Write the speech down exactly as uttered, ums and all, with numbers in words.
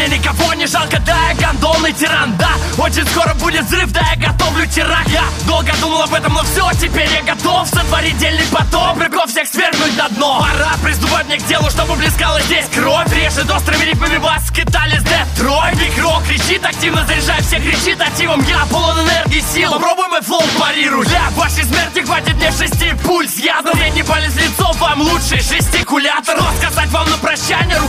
мне никого не жалко, да, я гондонный тиран, да. Очень скоро будет взрыв, да, я готовлю теракт. Я долго думал об этом, но все, теперь я готов сотворить дельный потоп, прыгов всех свергнуть на дно. Пора приступать мне к делу, чтобы блескала здесь кровь. Режет острыми ритмами бас, скитались Детройт. Биг-рок кричит, активно заряжает всех, кричит активом. Я полон энергии, сил, попробуй мой флоу парируй. Для вашей смерти хватит мне шести пульс. Я но мне не палец лицо, вам лучший жестикулятор. Что сказать вам на прощание?